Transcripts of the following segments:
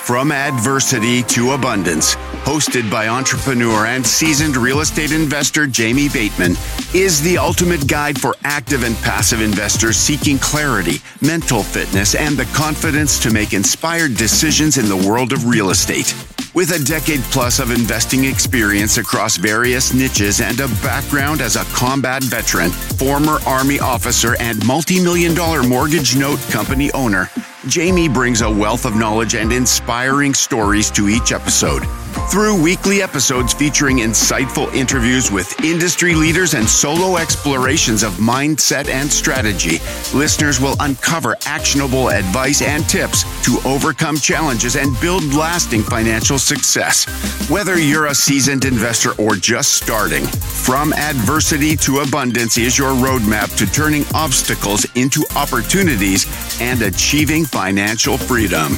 From Adversity to Abundance, hosted by entrepreneur and seasoned real estate investor Jamie Bateman, is the ultimate guide for active and passive investors seeking clarity, mental fitness, and the confidence to make inspired decisions in the world of real estate. With a decade plus of investing experience across various niches and a background as a combat veteran, former Army officer, and multi-million-dollar mortgage note company owner, Jamie brings a wealth of knowledge and inspiring stories to each episode. Through weekly episodes featuring insightful interviews with industry leaders and solo explorations of mindset and strategy, listeners will uncover actionable advice and tips to overcome challenges and build lasting financial success. Whether you're a seasoned investor or just starting, From Adversity to Abundance is your roadmap to turning obstacles into opportunities and achieving financial freedom.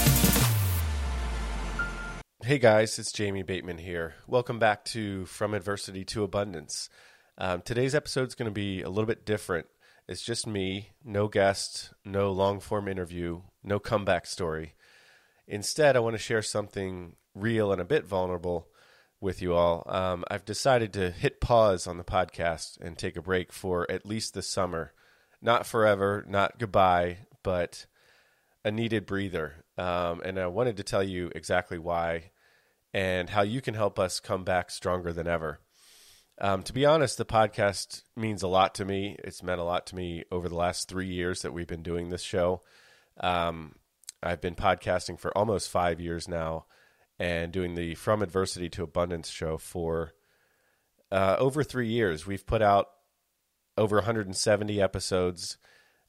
Hey guys, it's Jamie Bateman here. Welcome back to From Adversity to Abundance. Today's episode is going to be a little bit different. It's just me, no guest, no long-form interview, no comeback story. Instead, I want to share something real and a bit vulnerable with you all. I've decided to hit pause on the podcast and take a break for at least the summer. Not forever, not goodbye, but a needed breather. And I wanted to tell you exactly why and how you can help us come back stronger than ever. To be honest, the podcast means a lot to me. It's meant a lot to me over the last 3 years that we've been doing this show. I've been podcasting for almost 5 years now and doing the From Adversity to Abundance show for over 3 years. We've put out over 170 episodes,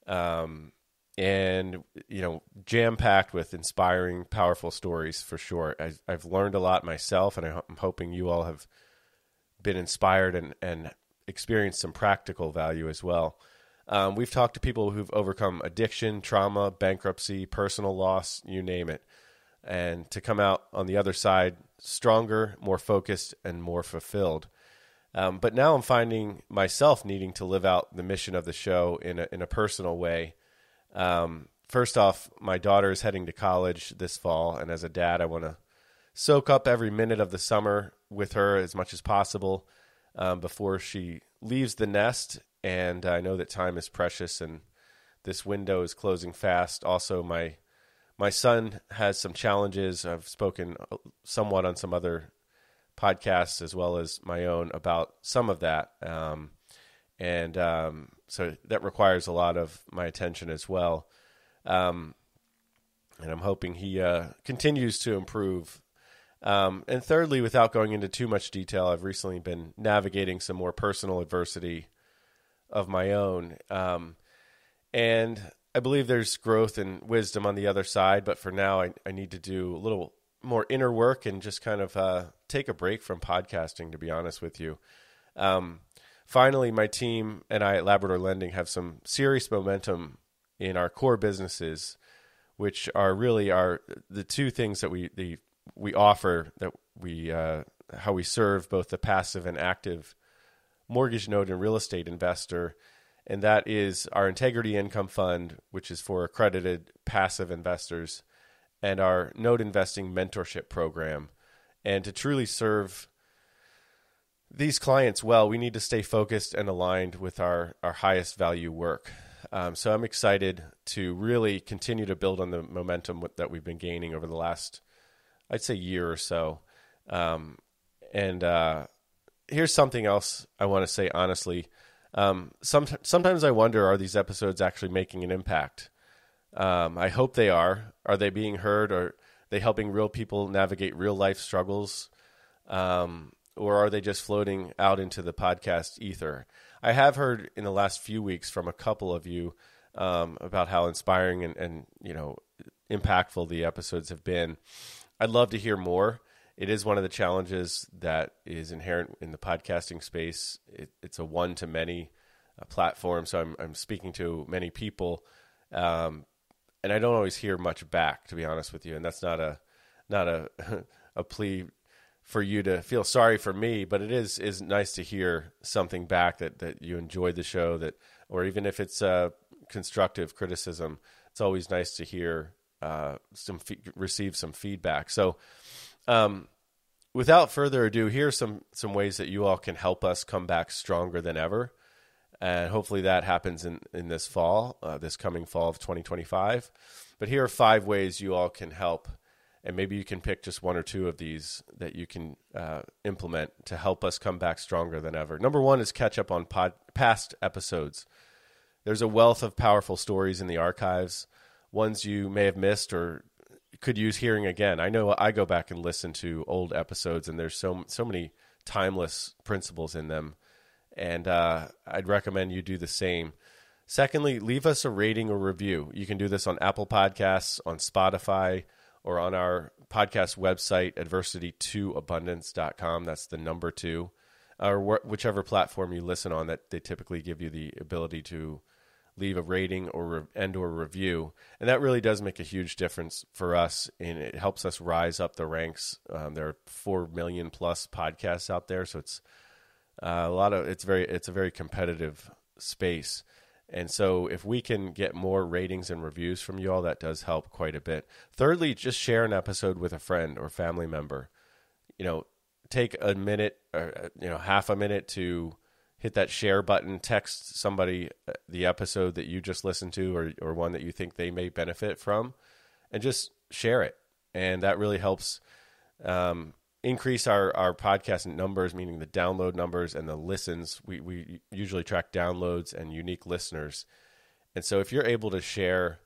and, you know, jam-packed with inspiring, powerful stories for sure. I've learned a lot myself, and I'm hoping you all have been inspired and experienced some practical value as well. We've talked to people who've overcome addiction, trauma, bankruptcy, personal loss, you name it, and to come out on the other side stronger, more focused, and more fulfilled. But now I'm finding myself needing to live out the mission of the show in a personal way. First off, my daughter is heading to college this fall, and as a dad, I want to soak up every minute of the summer with her as much as possible before she leaves the nest. And I know that time is precious, and this window is closing fast. Also, my son has some challenges. I've spoken somewhat on some other podcasts as well as my own about some of that. So that requires a lot of my attention as well. And I'm hoping he continues to improve. And thirdly, without going into too much detail, I've recently been navigating some more personal adversity of my own. And I believe there's growth and wisdom on the other side, but for now I need to do a little more inner work and just kind of take a break from podcasting, to be honest with you. Finally, my team and I at Labrador Lending have some serious momentum in our core businesses, which are really the two things that we offer, that we how we serve both the passive and active mortgage note and real estate investor, and that is our Integrity Income Fund, which is for accredited passive investors, and our note investing mentorship program. And to truly serve these clients well, we need to stay focused and aligned with our highest value work. So I'm excited to really continue to build on the momentum that we've been gaining over the last, I'd say, year or so. Here's something else I want to say honestly. Sometimes I wonder, are these episodes actually making an impact? I hope they are. Are they being heard? Are they helping real people navigate real life struggles? Or are they just floating out into the podcast ether? I have heard in the last few weeks from a couple of you about how inspiring and impactful the episodes have been. I'd love to hear more. It is one of the challenges that is inherent in the podcasting space. It's a one-to-many platform, so I'm speaking to many people, and I don't always hear much back, to be honest with you. And that's not a plea for you to feel sorry for me, but it is nice to hear something back that you enjoyed the show, or even if it's constructive criticism, it's always nice to hear receive some feedback. So without further ado, here are some ways that you all can help us come back stronger than ever. And hopefully that happens in this fall, this coming fall of 2025. But here are 5 ways you all can help. And maybe you can pick just 1 or 2 of these that you can implement to help us come back stronger than ever. Number 1 is catch up on past episodes. There's a wealth of powerful stories in the archives, ones you may have missed or could use hearing again. I know I go back and listen to old episodes, and there's so many timeless principles in them. And I'd recommend you do the same. Secondly, leave us a rating or review. You can do this on Apple Podcasts, on Spotify, or on our podcast website, adversity2abundance.com. That's the number 2, or whichever platform you listen on that they typically give you the ability to leave a rating or review. And that really does make a huge difference for us, and it helps us rise up the ranks. There are 4 million plus podcasts out there, so it's it's a very competitive space. And so if we can get more ratings and reviews from you all, that does help quite a bit. Thirdly, just share an episode with a friend or family member. Take a minute or half a minute to hit that share button, text somebody the episode that you just listened to or one that you think they may benefit from, and just share it. And that really helps increase our podcast numbers, meaning the download numbers and the listens. We usually track downloads and unique listeners. And so if you're able to share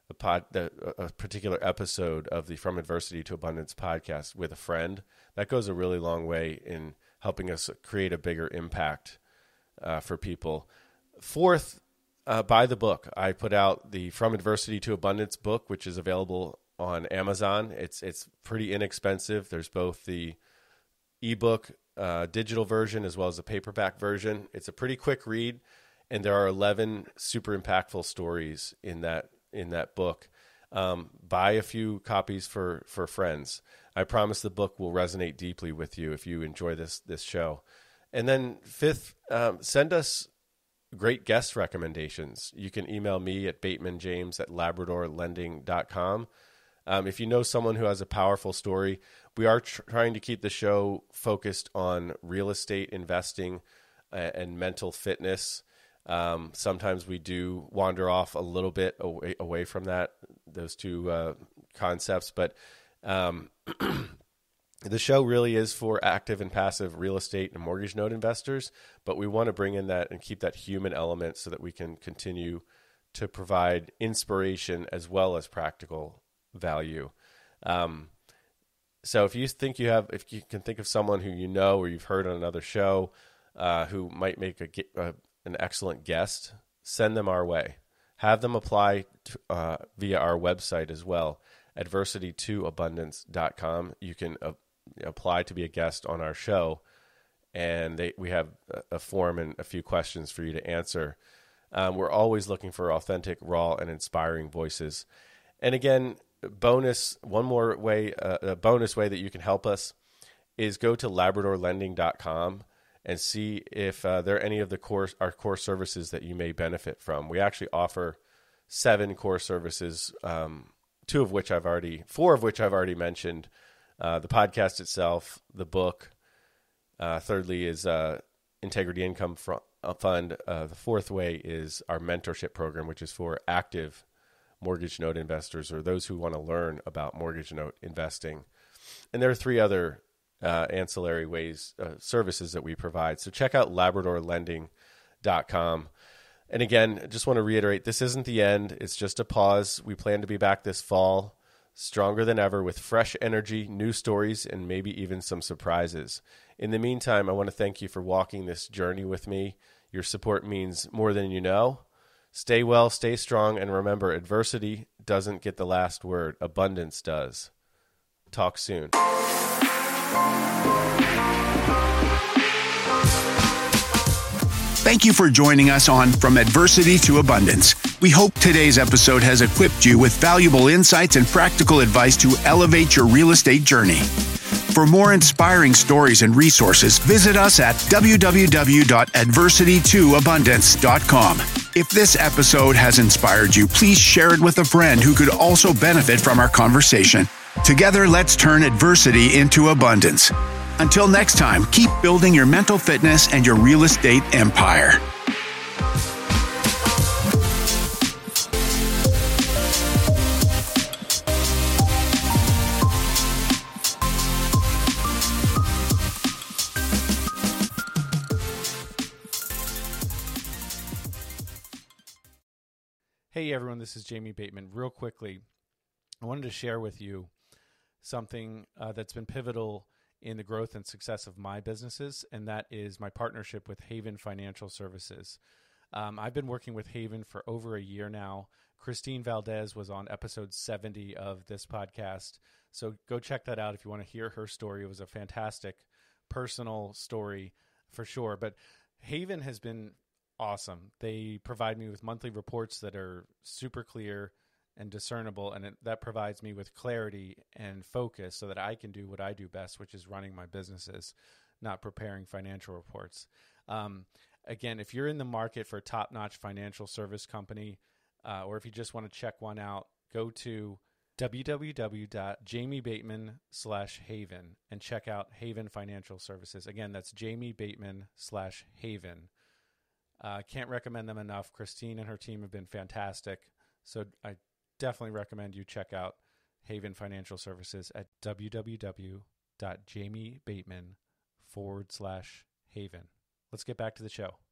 a particular episode of the From Adversity to Abundance podcast with a friend, that goes a really long way in helping us create a bigger impact for people. Fourth, buy the book. I put out the From Adversity to Abundance book, which is available on Amazon. It's pretty inexpensive. There's both the ebook digital version as well as the paperback version. It's a pretty quick read, and there are 11 super impactful stories in that book. Buy a few copies for friends. I promise the book will resonate deeply with you if you enjoy this show. And then fifth, send us great guest recommendations. You can email me at batemanjames@labradorlending.com. If you know someone who has a powerful story, we are trying to keep the show focused on real estate investing and mental fitness. Sometimes we do wander off a little bit away from those two concepts, but the show really is for active and passive real estate and mortgage note investors, but we want to bring in that and keep that human element so that we can continue to provide inspiration as well as practical value. So if you can think of someone who you know or you've heard on another show who might make an excellent guest, send them our way. Have them apply via our website as well, adversity2abundance.com. You can apply to be a guest on our show, and we have a form and a few questions for you to answer. We're always looking for authentic, raw, and inspiring voices. And again, a bonus way that you can help us is go to labradorlending.com and see if there are any of our core services that you may benefit from. We actually offer 7 core services, 4 of which I've already mentioned. The podcast itself, the book. Thirdly is Integrity Income Fund. The fourth way is our mentorship program, which is for active mortgage note investors or those who want to learn about mortgage note investing. And there are 3 other ancillary services that we provide. So check out labradorlending.com. And again, I just want to reiterate, this isn't the end. It's just a pause. We plan to be back this fall, stronger than ever, with fresh energy, new stories, and maybe even some surprises. In the meantime, I want to thank you for walking this journey with me. Your support means more than you know. Stay well, stay strong, and remember, adversity doesn't get the last word. Abundance does. Talk soon. Thank you for joining us on From Adversity to Abundance. We hope today's episode has equipped you with valuable insights and practical advice to elevate your real estate journey. For more inspiring stories and resources, visit us at www.adversity2abundance.com. If this episode has inspired you, please share it with a friend who could also benefit from our conversation. Together, let's turn adversity into abundance. Until next time, keep building your mental fitness and your real estate empire. Hey everyone, this is Jamie Bateman. Real quickly, I wanted to share with you something that's been pivotal in the growth and success of my businesses, and that is my partnership with Haven Financial Services. I've been working with Haven for over a year now. Christine Valdez was on episode 70 of this podcast, so go check that out if you want to hear her story. It was a fantastic personal story for sure, but Haven has been awesome. They provide me with monthly reports that are super clear and discernible, and that provides me with clarity and focus so that I can do what I do best, which is running my businesses, not preparing financial reports. Again, if you're in the market for a top-notch financial service company, or if you just want to check one out, go to www.jamiebateman.com/Haven and check out Haven Financial Services. Again, that's jamiebateman.com/Haven. Can't recommend them enough. Christine and her team have been fantastic. So I definitely recommend you check out Haven Financial Services at www.jamiebateman.com/Haven. Let's get back to the show.